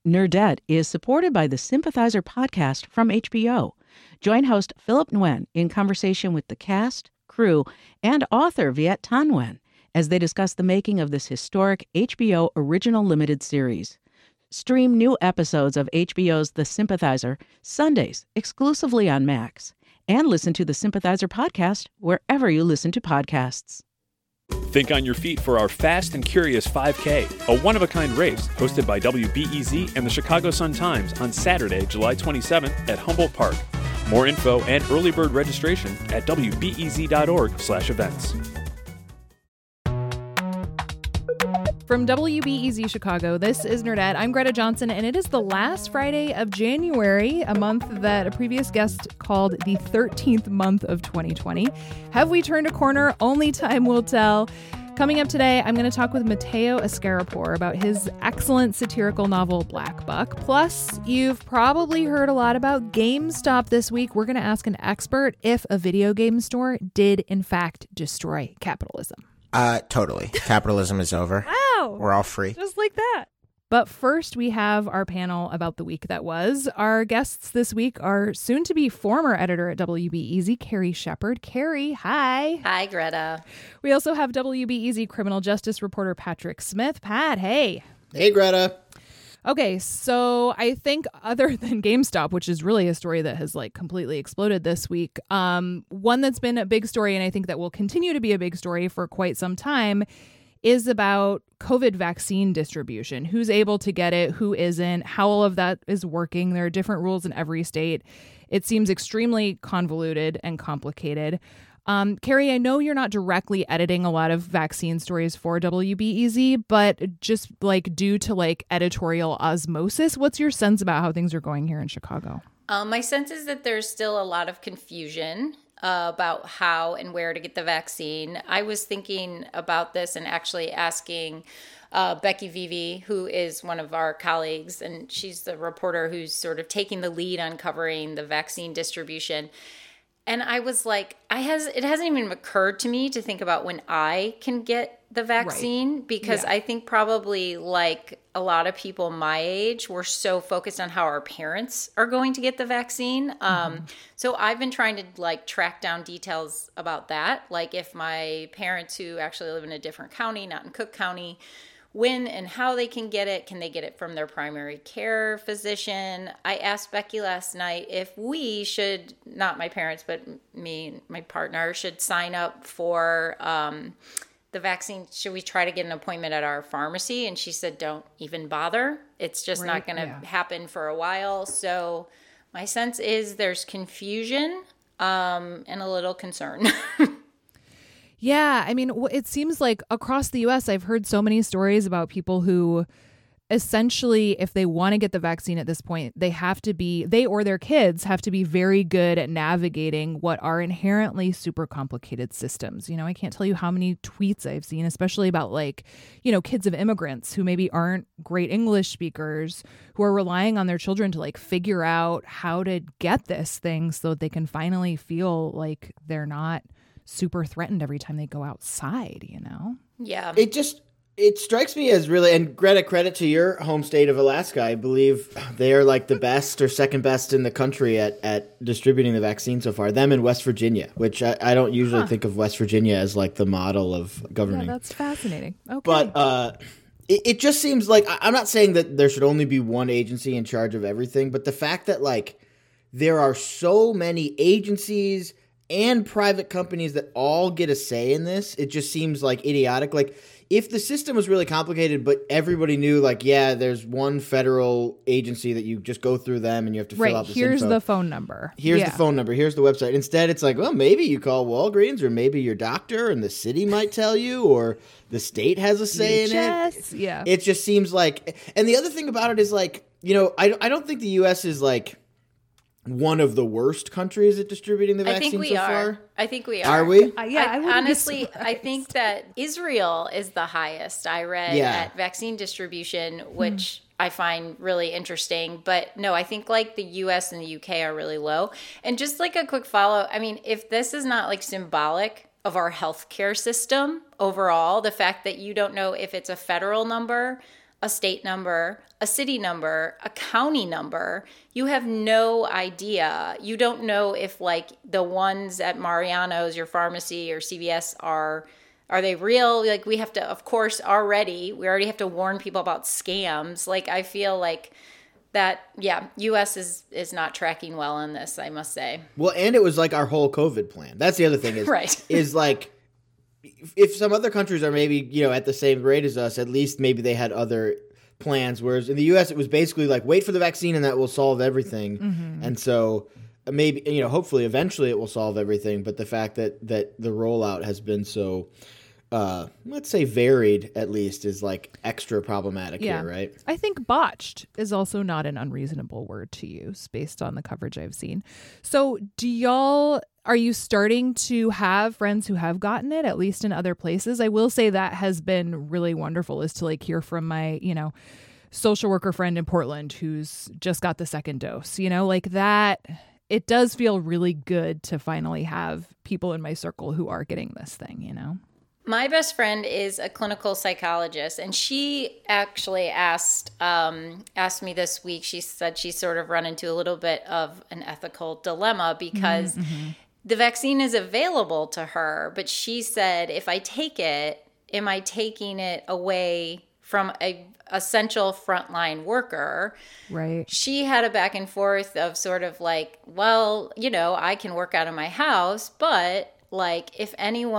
Nerdette is supported by the Sympathizer podcast from HBO. Join host Philip Nguyen in conversation with the cast, crew, and author Viet Thanh Nguyen as they discuss the making of this historic HBO original limited series. Stream new episodes of HBO's The Sympathizer Sundays exclusively on Max. And listen to the Sympathizer podcast wherever you listen to podcasts. Think on your feet for our Fast and Curious 5K, a one-of-a-kind race hosted by WBEZ and the Chicago Sun-Times on Saturday, July 27th at Humboldt Park. More info and early bird registration at wbez.org/events. From WBEZ Chicago, this is Nerdette. I'm Greta Johnson, and it is the last Friday of January, a month that a previous guest called the 13th month of 2020. Have we turned a corner? Only time will tell. Coming up today, I'm going to talk with Matteo Escarapore about his excellent satirical novel, Black Buck. Plus, you've probably heard a lot about GameStop this week. We're going to ask an expert if a video game store did, in fact, destroy capitalism. Totally. Capitalism is over. Wow. We're all free. Just like that. But first, we have our panel about the week that was. Our guests this week are soon-to-be former editor at WBEZ, Carrie Shepard. Carrie, hi. Hi, Greta. We also have WBEZ criminal justice reporter Patrick Smith. Pat, hey. Hey, Greta. Okay, so I think other than GameStop, which is really a story that has completely exploded this week, one that's been a big story and I think that will continue to be a big story for quite some time is about COVID vaccine distribution. Who's able to get it, who isn't, how all of that is working. There are different rules in every state. It seems extremely convoluted and complicated. Carrie, I know you're not directly editing a lot of vaccine stories for WBEZ, but just due to editorial osmosis, what's your sense about how things are going here in Chicago? My sense is that there's still a lot of confusion about how and where to get the vaccine. I was thinking about this and actually asking Becky Vivi, who is one of our colleagues, and she's the reporter who's sort of taking the lead on covering the vaccine distribution. And I was like, it hasn't even occurred to me to think about when I can get the vaccine, right? Because I think probably a lot of people my age, we're so focused on how our parents are going to get the vaccine. So I've been trying to track down details about that. If my parents who actually live in a different county, not in Cook County, when and how they can get it. Can they get it from their primary care physician? I asked Becky last night if we should, not my parents, but me and my partner, should sign up for the vaccine. Should we try to get an appointment at our pharmacy? And she said, don't even bother. It's just not going to happen for a while. So my sense is there's confusion and a little concern. Yeah, I mean, it seems like across the U.S., I've heard so many stories about people who essentially, if they want to get the vaccine at this point, they or their kids have to be very good at navigating what are inherently super complicated systems. I can't tell you how many tweets I've seen, especially about kids of immigrants who maybe aren't great English speakers, who are relying on their children to figure out how to get this thing so that they can finally feel like they're not super threatened every time they go outside, Yeah. It strikes me as really, and Greta, credit to your home state of Alaska. I believe they are the best or second best in the country at distributing the vaccine so far. Them and West Virginia, which I don't usually think of West Virginia as the model of governing. Yeah, that's fascinating. Okay. But it just seems I'm not saying that there should only be one agency in charge of everything, but the fact that there are so many agencies and private companies that all get a say in this, it just seems idiotic. If the system was really complicated, but everybody knew, there's one federal agency that you just go through them and you have to fill out this here's info. the phone number. Here's the phone number. Here's the website. Instead, it's well, maybe you call Walgreens or maybe your doctor and the city might tell you or the state has a say in it. Yeah. It just seems and the other thing about it is I don't think the U.S. is one of the worst countries at distributing the vaccine so far? I think we are. Are we? Honestly, I think that Israel is the highest. I read at vaccine distribution, which I find really interesting. But no, I think the US and the UK are really low. And just a quick follow, I mean, if this is not symbolic of our healthcare system overall, the fact that you don't know if it's a federal number a state number, a city number, a county number. You have no idea. You don't know if like the ones at Mariano's, your pharmacy or CVS are they real? Like we have to, of course, we already have to warn people about scams. Like I feel like that, yeah, U.S. is not tracking well on this, I must say. Well, and it was like our whole COVID plan. That's the other thing is, right. is like if some other countries are maybe, you know, at the same rate as us, at least maybe they had other plans. Whereas in the U.S., it was basically like, wait for the vaccine and that will solve everything. Mm-hmm. And so maybe, you know, hopefully eventually it will solve everything. But the fact that the rollout has been so, let's say varied at least, is like extra problematic here, right? I think botched is also not an unreasonable word to use based on the coverage I've seen. So are you starting to have friends who have gotten it, at least in other places? I will say that has been really wonderful, is to like hear from my, you know, social worker friend in Portland who's just got the second dose, you know, like that. It does feel really good to finally have people in my circle who are getting this thing, you know? My best friend is a clinical psychologist, and she actually asked me this week. She said she's sort of run into a little bit of an ethical dilemma because the vaccine is available to her, but she said, if I take it, am I taking it away from a essential frontline worker? Right. She had a back and forth of sort of like, well, you know, I can work out of my house, but like if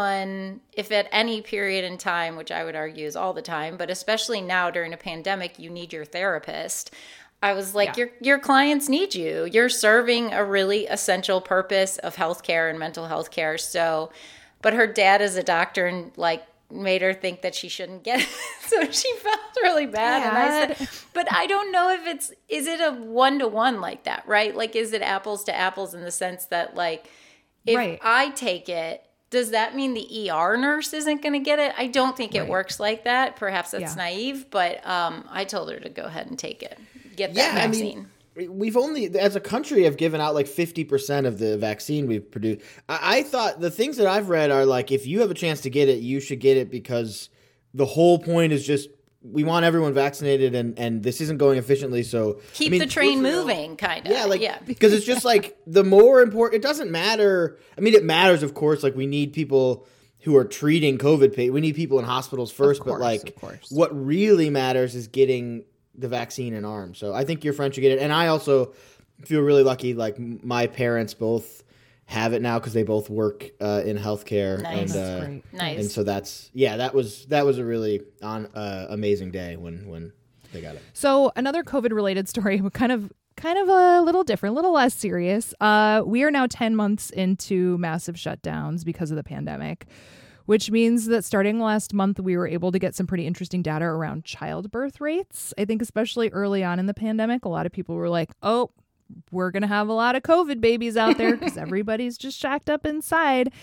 at any period in time, which I would argue is all the time, but especially now during a pandemic, you need your therapist. I was like, your clients need you. You're serving a really essential purpose of healthcare and mental health care. So, but her dad is a doctor and like made her think that she shouldn't get it. So she felt really bad. And I said, but I don't know if is it a 1-to-1 like that, right? Like, is it apples to apples in the sense that like, if I take it, does that mean the ER nurse isn't going to get it? I don't think it works like that. Perhaps that's naive, but I told her to go ahead and take it. Get that vaccine. I mean, we've only, as a country, have given out like 50% of the vaccine we've produced. I thought the things that I've read are like, if you have a chance to get it, you should get it because the whole point is just we want everyone vaccinated and this isn't going efficiently. So keep the train moving, kind of. Yeah, because it's just like the more important, it doesn't matter. I mean, it matters, of course. Like we need people who are treating COVID. We need people in hospitals first, but like what really matters is getting the vaccine in arms. So I think your friend should get it. And I also feel really lucky. Like my parents both have it now because they both work in healthcare. Nice. And, great. Nice. And so that was a really amazing day when they got it. So another COVID related story, kind of a little different, a little less serious. We are now 10 months into massive shutdowns because of the pandemic, which means that starting last month, we were able to get some pretty interesting data around childbirth rates. I think especially early on in the pandemic, a lot of people were like, oh, we're going to have a lot of COVID babies out there because everybody's just shacked up inside.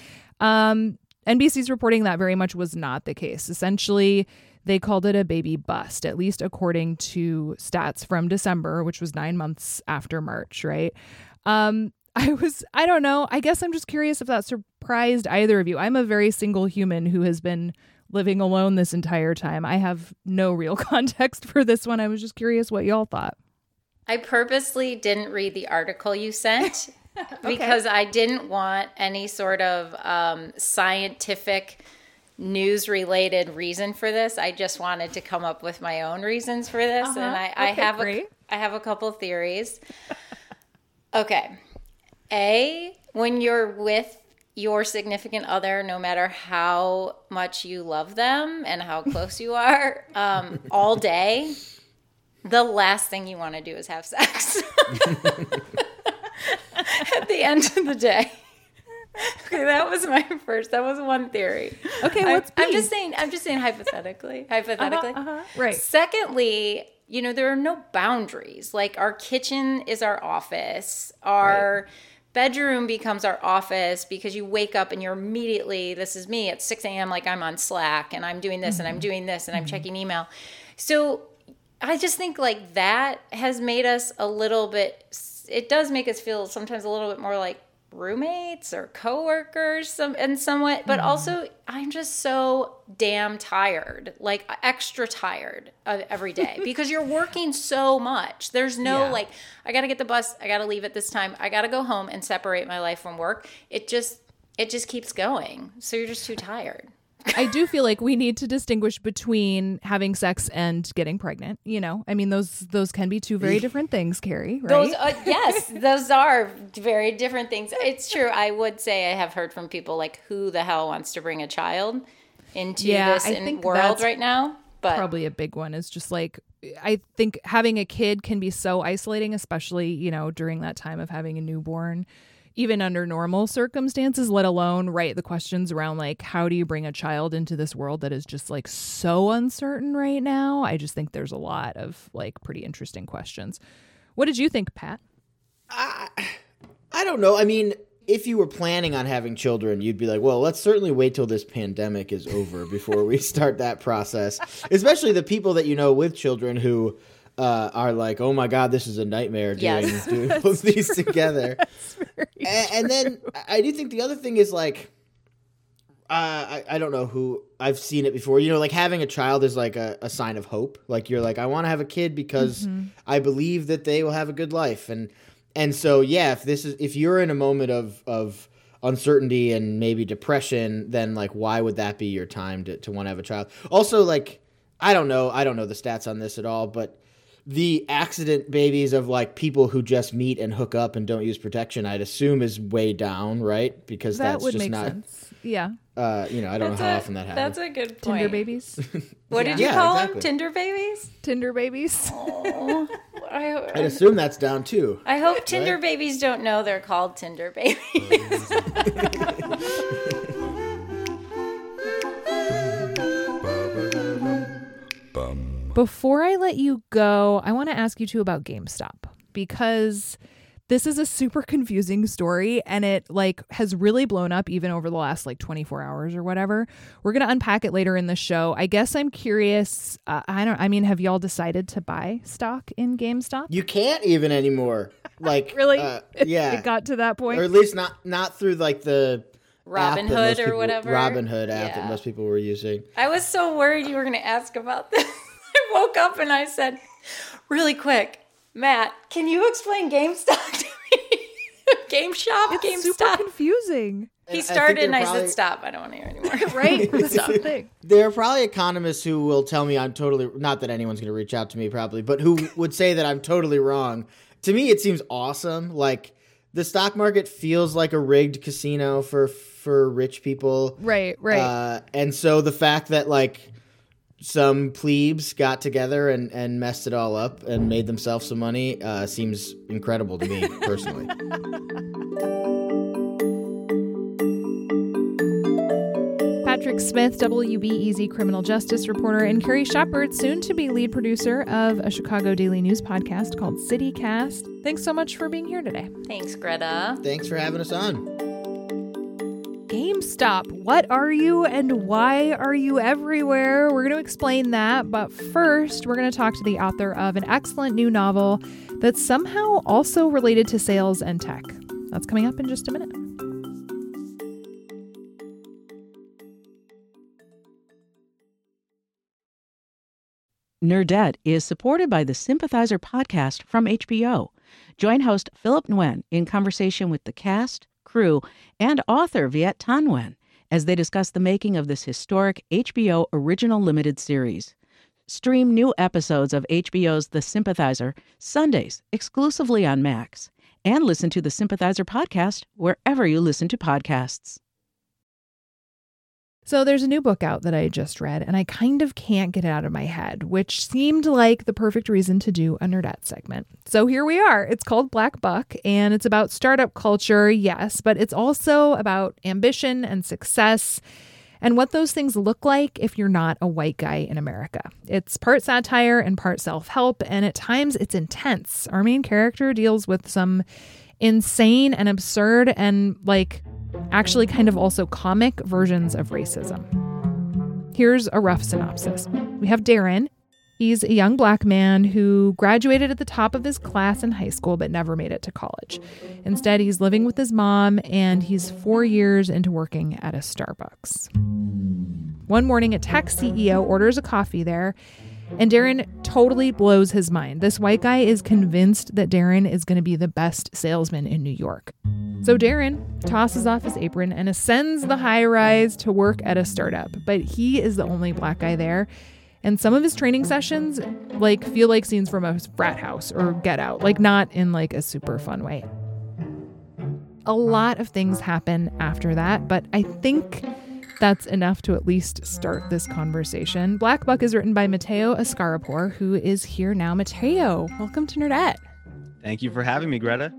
NBC's reporting that very much was not the case. Essentially, they called it a baby bust, at least according to stats from December, which was 9 months after March, right? I don't know. I guess I'm just curious if that surprised either of you. I'm a very single human who has been living alone this entire time. I have no real context for this one. I was just curious what y'all thought. I purposely didn't read the article you sent because I didn't want any sort of scientific news-related reason for this. I just wanted to come up with my own reasons for this, and I have a couple of theories. Okay. When you're with your significant other, no matter how much you love them and how close you are, all day, the last thing you want to do is have sex at the end of the day. Okay, that was one theory. Okay, I'm just saying hypothetically. Right. Secondly, there are no boundaries. Like our kitchen is our office. Our bedroom becomes our office because you wake up and you're immediately, this is me at 6 a.m. like I'm on Slack and I'm doing this and I'm doing this and I'm checking email. So I just think that has made us it does make us feel sometimes a little bit more like roommates or coworkers somewhat, but also I'm just so damn tired, like extra tired every day because you're working so much. There's no like, I got to get the bus. I got to leave at this time. I got to go home and separate my life from work. It just keeps going. So you're just too tired. I do feel like we need to distinguish between having sex and getting pregnant. You know, I mean, those can be two very different things, Carrie, right? Those, yes, those are very different things. It's true. I would say I have heard from people like, who the hell wants to bring a child into this world right now? But probably a big one is just like, I think having a kid can be so isolating, especially, you know, during that time of having a newborn. Even under normal circumstances, let alone the questions around like, how do you bring a child into this world that is just like so uncertain right now? I just think there's a lot of like pretty interesting questions. What did you think, Pat? I don't know. I mean, if you were planning on having children, you'd be like, well, let's certainly wait till this pandemic is over before we start that process. Especially the people that you know with children who are like, oh my God, this is a nightmare doing both these together. And then I do think the other thing is like, I don't know who, I've seen it before, you know, like having a child is like a sign of hope. Like you're like, I want to have a kid because I believe that they will have a good life. And so, yeah, if you're in a moment of uncertainty and maybe depression, then like, why would that be your time to want to have a child? Also, like, I don't know the stats on this at all, but the accident babies of like people who just meet and hook up and don't use protection, I'd assume is way down, right? Because that that's would just make not sense. Yeah. You know, I don't know how often that happens. That's a good point. Tinder babies. What did you call them? Tinder babies? Tinder babies. Oh, I'd assume that's down too. I hope Tinder babies don't know they're called Tinder babies. Before I let you go, I want to ask you two about GameStop, because this is a super confusing story and it like has really blown up even over the last like 24 hours or whatever. We're going to unpack it later in the show. I guess I'm curious. Have y'all decided to buy stock in GameStop? You can't even anymore. Like really? Yeah. It got to that point? Or at least not through like the Robinhood or whatever. Robinhood app that most people were using. I was so worried you were going to ask about this. I woke up and I said, really quick, Matt, can you explain GameStop to me? GameStop? It's GameStop? super confusing. He started and I said, stop. I don't want to hear anymore. Right? That's the thing. There are probably economists who will tell me I'm totally, not that anyone's going to reach out to me probably, but who would say that I'm totally wrong. To me, it seems awesome. Like the stock market feels like a rigged casino for rich people. Right. And so the fact that like some plebes got together and messed it all up and made themselves some money seems incredible to me personally. Patrick Smith, WBEZ criminal justice reporter, and Carrie Shepard, soon to be lead producer of a Chicago Daily News podcast called CityCast. Thanks so much for being here today. Thanks, Greta. Thanks for having us on. GameStop. What are you and why are you everywhere? We're going to explain that. But first, we're going to talk to the author of an excellent new novel that's somehow also related to sales and tech. That's coming up in just a minute. Nerdette is supported by the Sympathizer podcast from HBO. Join host Philip Nguyen in conversation with the cast, crew, and author Viet Thanh Nguyen as they discuss the making of this historic HBO original limited series. Stream new episodes of HBO's The Sympathizer Sundays exclusively on Max, and listen to the Sympathizer podcast wherever you listen to podcasts. So there's a new book out that I just read, and I kind of can't get it out of my head, which seemed like the perfect reason to do a Nerdette segment. So here we are. It's called Black Buck, and it's about startup culture, yes, but it's also about ambition and success and what those things look like if you're not a white guy in America. It's part satire and part self-help, and at times it's intense. Our main character deals with some insane and absurd and actually kind of also comic versions of racism. Here's a rough synopsis. We have Darren. He's a young Black man who graduated at the top of his class in high school but never made it to college. Instead, he's living with his mom, and he's 4 years into working at a Starbucks. One morning, a tech CEO orders a coffee there, and Darren totally blows his mind. This white guy is convinced that Darren is going to be the best salesman in New York. So Darren tosses off his apron and ascends the high rise to work at a startup. But he is the only Black guy there. And some of his training sessions feel like scenes from a frat house or Get Out, not in a super fun way. A lot of things happen after that, but I think that's enough to at least start this conversation. Black Buck is written by Mateo Escarapor, who is here now. Mateo, welcome to Nerdette. Thank you for having me, Greta.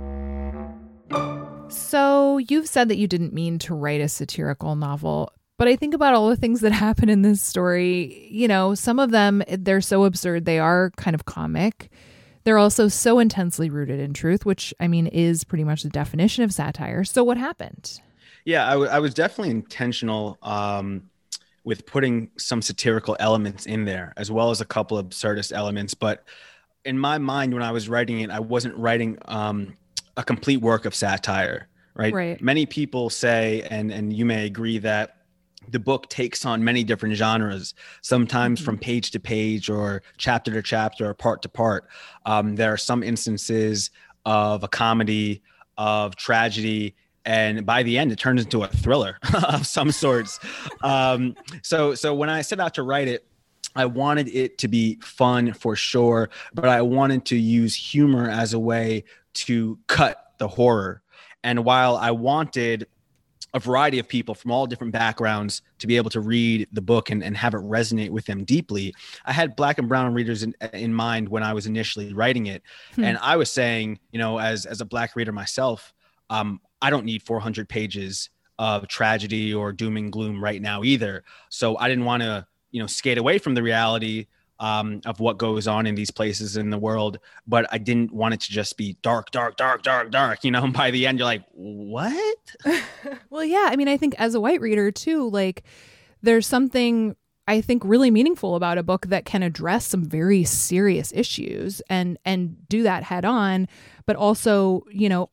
So you've said that you didn't mean to write a satirical novel, but I think about all the things that happen in this story. Some of them, they're so absurd, they are kind of comic. They're also so intensely rooted in truth, which, is pretty much the definition of satire. So what happened? Yeah, I was definitely intentional with putting some satirical elements in there, as well as a couple of absurdist elements. But in my mind, when I was writing it, I wasn't writing a complete work of satire, right? Many people say, and you may agree, that the book takes on many different genres, sometimes from page to page or chapter to chapter or part to part. There are some instances of a comedy, of tragedy, and by the end, it turns into a thriller of some sorts. So when I set out to write it, I wanted it to be fun for sure, but I wanted to use humor as a way to cut the horror. And while I wanted a variety of people from all different backgrounds to be able to read the book and have it resonate with them deeply, I had Black and brown readers in mind when I was initially writing it. And I was saying, as a Black reader myself, I don't need 400 pages of tragedy or doom and gloom right now either. So I didn't want to, skate away from the reality of what goes on in these places in the world, but I didn't want it to just be dark, dark, dark, dark, dark. By the end, you're like, what? Well, yeah. I think as a white reader too, there's something I think really meaningful about a book that can address some very serious issues and do that head on, but also,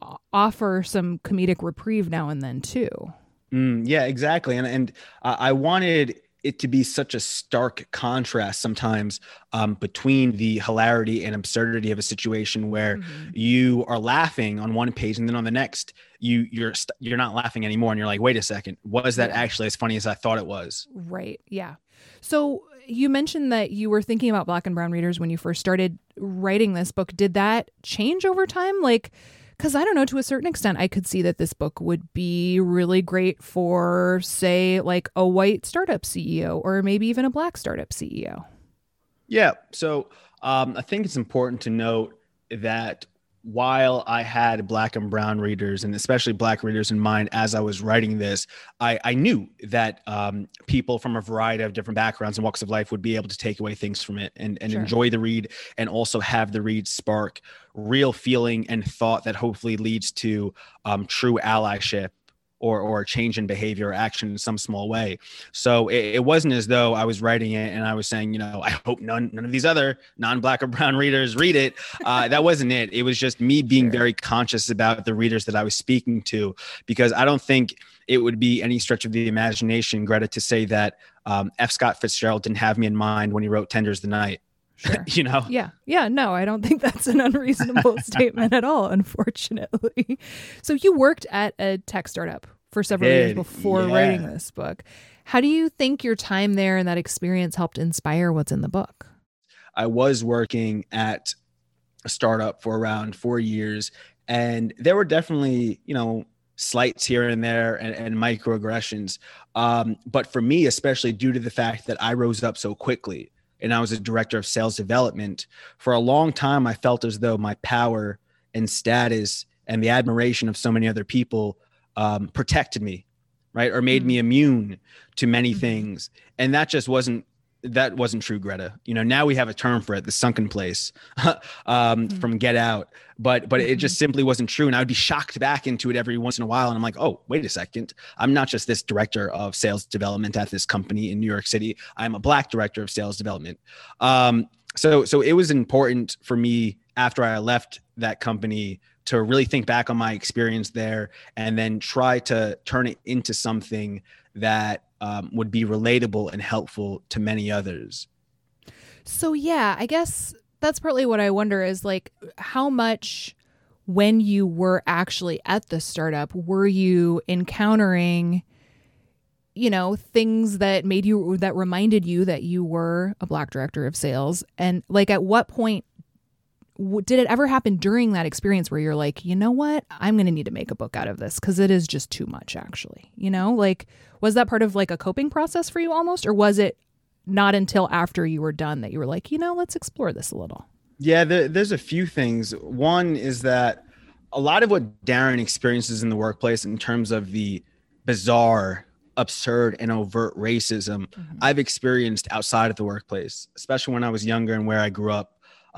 offer some comedic reprieve now and then too. Yeah, exactly. And I wanted it to be such a stark contrast sometimes between the hilarity and absurdity of a situation where you are laughing on one page and then on the next you're not laughing anymore, and you're like, wait a second, was that actually as funny as I thought it was? Right. Yeah. So you mentioned that you were thinking about Black and brown readers when you first started writing this book. Did that change over time? Because I don't know, to a certain extent, I could see that this book would be really great for, say, a white startup CEO or maybe even a Black startup CEO. Yeah. So I think it's important to note that while I had Black and brown readers, and especially Black readers in mind as I was writing this, I knew that people from a variety of different backgrounds and walks of life would be able to take away things from it and Sure. enjoy the read, and also have the read spark real feeling and thought that hopefully leads to true allyship or a change in behavior or action in some small way. So it wasn't as though I was writing it and I was saying, I hope none of these other non-Black or brown readers read it. That wasn't it. It was just me being very conscious about the readers that I was speaking to, because I don't think it would be any stretch of the imagination, Greta, to say that F. Scott Fitzgerald didn't have me in mind when he wrote Tender's the Night. Sure. Yeah. Yeah. No, I don't think that's an unreasonable statement at all, unfortunately. So you worked at a tech startup for several years before writing this book. How do you think your time there and that experience helped inspire what's in the book? I was working at a startup for around 4 years, and there were definitely, slights here and there and microaggressions. But for me, especially due to the fact that I rose up so quickly, and I was a director of sales development, for a long time, I felt as though my power and status and the admiration of so many other people protected me, right? Or made me immune to many things. And that just wasn't that wasn't true, Greta. Now we have a term for it, the sunken place from Get Out, but it just simply wasn't true. And I would be shocked back into it every once in a while. And I'm like, oh, wait a second. I'm not just this director of sales development at this company in New York City. I'm a Black director of sales development. So it was important for me after I left that company to really think back on my experience there and then try to turn it into something that would be relatable and helpful to many others. So yeah, I guess that's partly what I wonder is like how much when you were actually at the startup, were you encountering, things that reminded you that you were a Black director of sales? And like at what point did it ever happen during that experience where you're like, you know what, I'm going to need to make a book out of this because it is just too much actually, like, was that part of like a coping process for you almost, or was it not until after you were done that you were like, let's explore this a little? Yeah, there's a few things. One is that a lot of what Darren experiences in the workplace in terms of the bizarre, absurd, and overt racism, I've experienced outside of the workplace, especially when I was younger and where I grew up.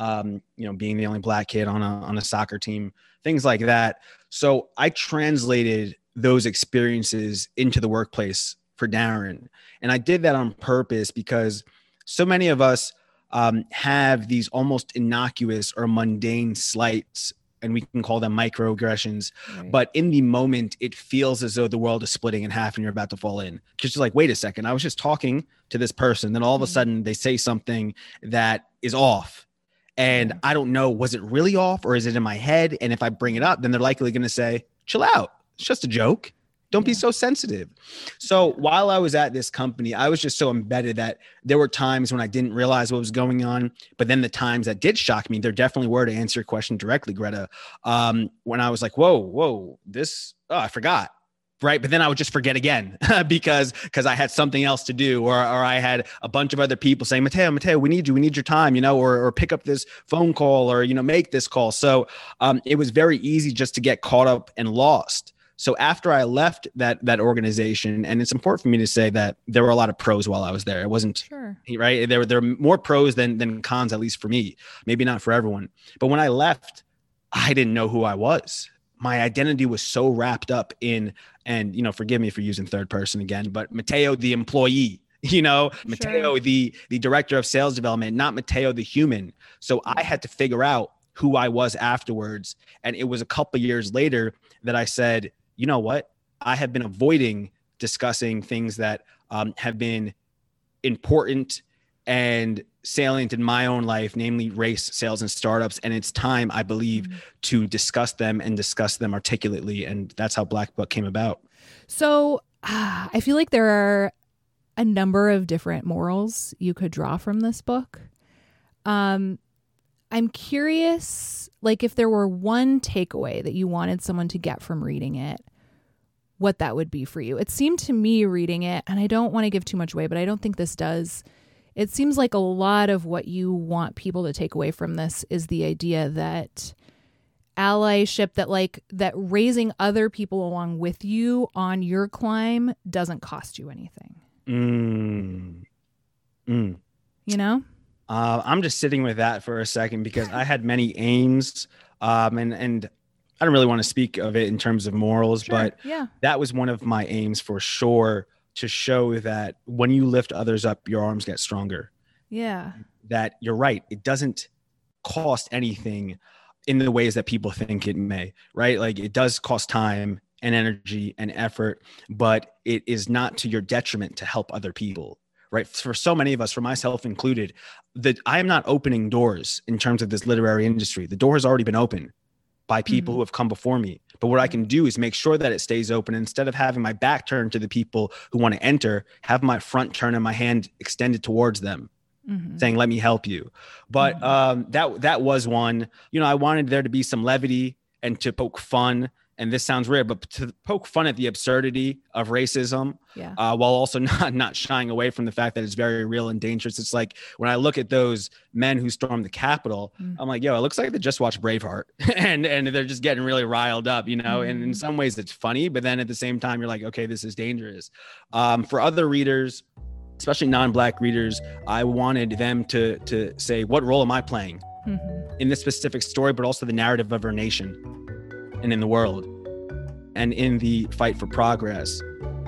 Being the only Black kid on a soccer team, things like that. So I translated those experiences into the workplace for Darren. And I did that on purpose because so many of us have these almost innocuous or mundane slights, and we can call them microaggressions. Right. But in the moment, it feels as though the world is splitting in half and you're about to fall in. Because you're like, wait a second, I was just talking to this person. Then all of a sudden they say something that is off. And I don't know, was it really off or is it in my head? And if I bring it up, then they're likely going to say, chill out. It's just a joke. Don't be so sensitive. So while I was at this company, I was just so embedded that there were times when I didn't realize what was going on. But then the times that did shock me, there definitely were, to answer your question directly, Greta, when I was like, whoa, I forgot. Right. But then I would just forget again because I had something else to do, or I had a bunch of other people saying, Matteo, we need your time, or pick up this phone call or, make this call. So it was very easy just to get caught up and lost. So after I left that organization, and it's important for me to say that there were a lot of pros while I was there. It wasn't right. There were more pros than cons, at least for me, maybe not for everyone. But when I left, I didn't know who I was. My identity was so wrapped up in, and, forgive me for using third person again, but Matteo, the employee, Matteo, the director of sales development, not Matteo, the human. So I had to figure out who I was afterwards. And it was a couple of years later that I said, you know what? I have been avoiding discussing things that have been important and salient in my own life, namely race, sales, and startups. And it's time, I believe, to discuss them and discuss them articulately. And that's how Black Book came about. So I feel like there are a number of different morals you could draw from this book. I'm curious, like, if there were one takeaway that you wanted someone to get from reading it, what that would be for you. It seemed to me reading it, and I don't want to give too much away, but I don't think this does. It seems like a lot of what you want people to take away from this is the idea that allyship, that raising other people along with you on your climb doesn't cost you anything. I'm just sitting with that for a second because I had many aims, and I don't really want to speak of it in terms of morals, but that was one of my aims for sure, to show that when you lift others up, your arms get stronger. Yeah. That you're right. It doesn't cost anything in the ways that people think it may, right? Like, it does cost time and energy and effort, but it is not to your detriment to help other people, right? For so many of us, for myself included, that I am not opening doors in terms of this literary industry. The door has already been opened by people who have come before me. But what I can do is make sure that it stays open. Instead of having my back turned to the people who want to enter, have my front turned and my hand extended towards them, saying, let me help you. But that was one. I wanted there to be some levity and to poke fun. And this sounds weird, but to poke fun at the absurdity of racism, while also not shying away from the fact that it's very real and dangerous. It's like when I look at those men who stormed the Capitol, I'm like, it looks like they just watched Braveheart and they're just getting really riled up, and in some ways it's funny, but then at the same time, you're like, okay, this is dangerous. For other readers, especially non-Black readers, I wanted them to say, what role am I playing in this specific story, but also the narrative of our nation and in the world and in the fight for progress.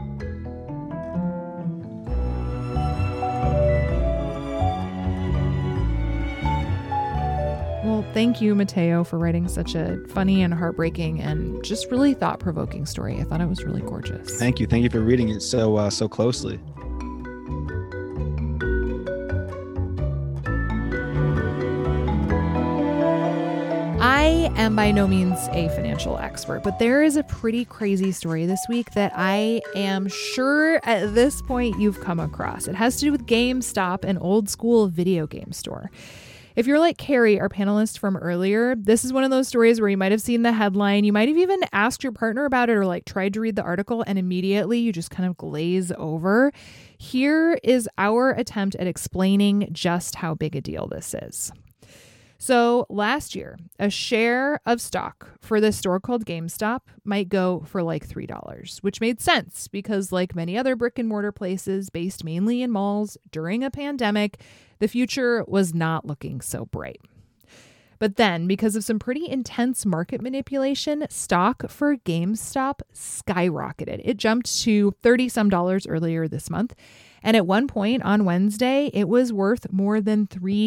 Well, thank you, Mateo, for writing such a funny and heartbreaking and just really thought-provoking story. I thought it was really gorgeous. Thank you. Thank you for reading it so closely. I am by no means a financial expert, but there is a pretty crazy story this week that I am sure at this point you've come across. It has to do with GameStop, an old school video game store. If you're like Carrie, our panelist from earlier, this is one of those stories where you might have seen the headline, you might have even asked your partner about it or like tried to read the article and immediately you just kind of glaze over. Here is our attempt at explaining just how big a deal this is. So last year, a share of stock for this store called GameStop might go for like $3, which made sense because like many other brick and mortar places based mainly in malls during a pandemic, the future was not looking so bright. But then, because of some pretty intense market manipulation, stock for GameStop skyrocketed. It jumped to $30-some earlier this month. And at one point on Wednesday, it was worth more than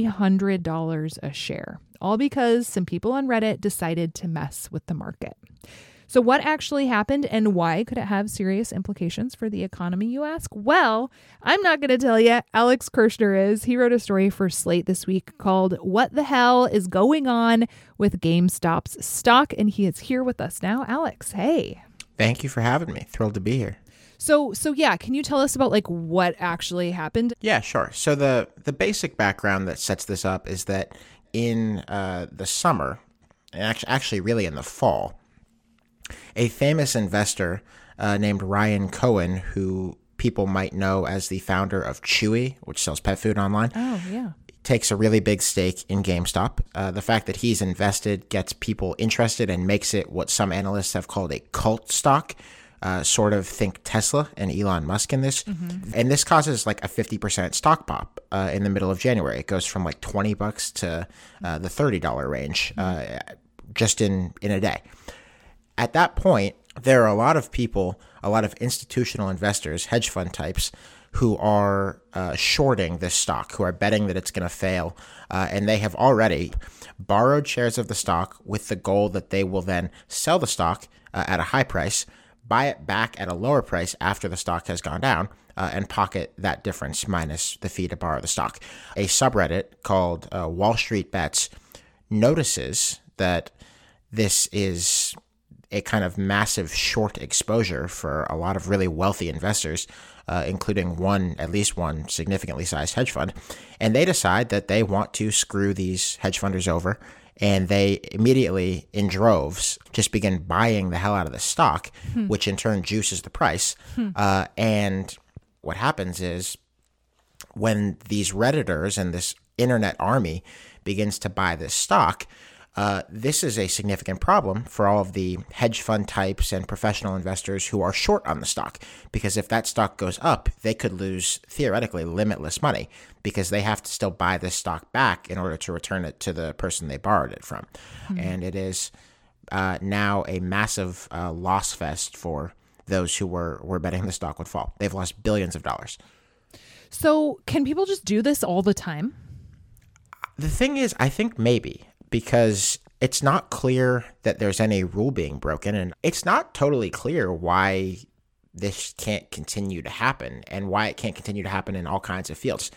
$300 a share, all because some people on Reddit decided to mess with the market. So what actually happened and why could it have serious implications for the economy, you ask? Well, I'm not going to tell you. Alex Kirshner is. He wrote a story for Slate this week called What the Hell is Going On with GameStop's Stock? And he is here with us now. Alex, hey. Thank you for having me. Thrilled to be here. So yeah, can you tell us about like what actually happened? Yeah, sure. So the basic background that sets this up is that in the summer, and actually really in the fall, a famous investor named Ryan Cohen, who people might know as the founder of Chewy, which sells pet food online. Oh, yeah. Takes a really big stake in GameStop. The fact that he's invested gets people interested and makes it what some analysts have called a cult stock. Sort of think Tesla and Elon Musk in this. Mm-hmm. And this causes like a 50% stock pop in the middle of January. It goes from like $20 to the $30 range just in a day. At that point, there are a lot of people, a lot of institutional investors, hedge fund types, who are shorting this stock, who are betting that it's going to fail. And they have already borrowed shares of the stock with the goal that they will then sell the stock at a high price, buy it back at a lower price after the stock has gone down, and pocket that difference minus the fee to borrow the stock. A subreddit called Wall Street Bets notices that this is a kind of massive short exposure for a lot of really wealthy investors, including at least one significantly sized hedge fund. And they decide that they want to screw these hedge funders over. And they immediately, in droves, just begin buying the hell out of the stock, which in turn juices the price. And what happens is when these Redditors and this internet army begins to buy this stock, this is a significant problem for all of the hedge fund types and professional investors who are short on the stock. Because if that stock goes up, they could lose, theoretically, limitless money because they have to still buy this stock back in order to return it to the person they borrowed it from. And it is now a massive loss fest for those who were betting the stock would fall. They've lost billions of dollars. So can people just do this all the time? The thing is, I think maybe, because it's not clear that there's any rule being broken, and it's not totally clear why this can't continue to happen and why it can't continue to happen in all kinds of fields.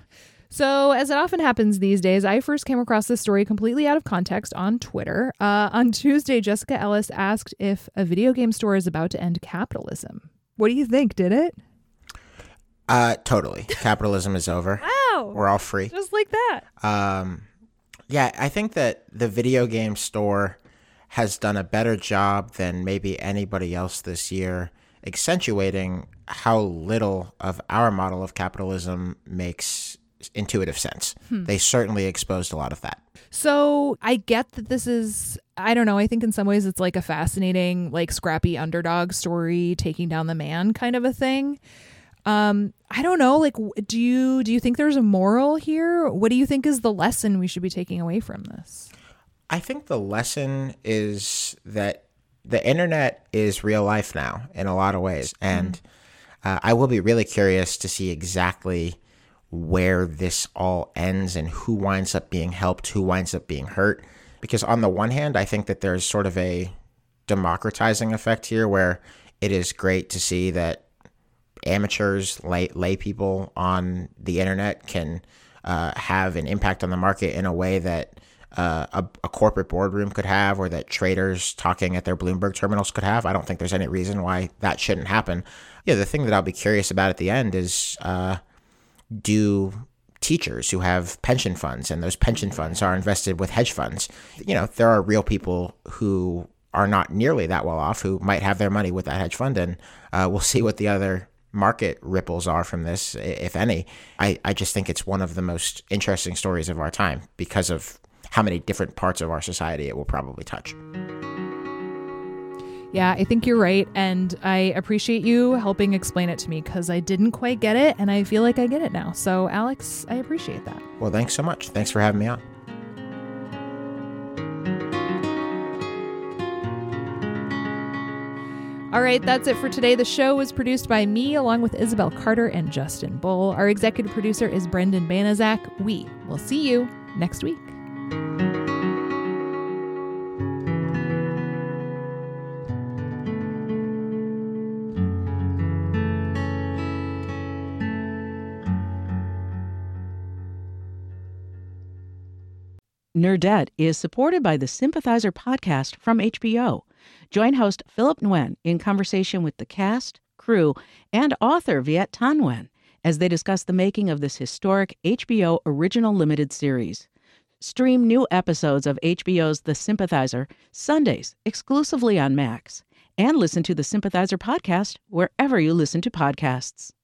So as it often happens these days, I first came across this story completely out of context on Twitter. On Tuesday, Jessica Ellis asked if a video game store is about to end capitalism. What do you think? Did it? Totally. Capitalism is over. Wow. We're all free. Just like that. Yeah, I think that the video game store has done a better job than maybe anybody else this year accentuating how little of our model of capitalism makes intuitive sense. They certainly exposed a lot of that. So I get that this is, I don't know, I think in some ways it's like a fascinating, like scrappy underdog story taking down the man kind of a thing. I don't know. Like, do you think there's a moral here? What do you think is the lesson we should be taking away from this? I think the lesson is that the internet is real life now in a lot of ways. And I will be really curious to see exactly where this all ends and who winds up being helped, who winds up being hurt. Because on the one hand, I think that there's sort of a democratizing effect here where it is great to see that amateurs, lay people on the internet can have an impact on the market in a way that a corporate boardroom could have, or that traders talking at their Bloomberg terminals could have. I don't think there's any reason why that shouldn't happen. Yeah, the thing that I'll be curious about at the end is do teachers who have pension funds, and those pension funds are invested with hedge funds, there are real people who are not nearly that well off who might have their money with that hedge fund, and we'll see what the other market ripples are from this, if any. I just think it's one of the most interesting stories of our time because of how many different parts of our society it will probably touch. Yeah, I think you're right. And I appreciate you helping explain it to me because I didn't quite get it. And I feel like I get it now. So, Alex, I appreciate that. Well, thanks so much. Thanks for having me on. All right, that's it for today. The show was produced by me along with Isabel Carter and Justin Bull. Our executive producer is Brendan Banaszak. We will see you next week. Nerdette is supported by the Sympathizer podcast from HBO. Join host Philip Nguyen in conversation with the cast, crew, and author Viet Thanh Nguyen as they discuss the making of this historic HBO original limited series. Stream new episodes of HBO's The Sympathizer Sundays exclusively on Max, and listen to the Sympathizer podcast wherever you listen to podcasts.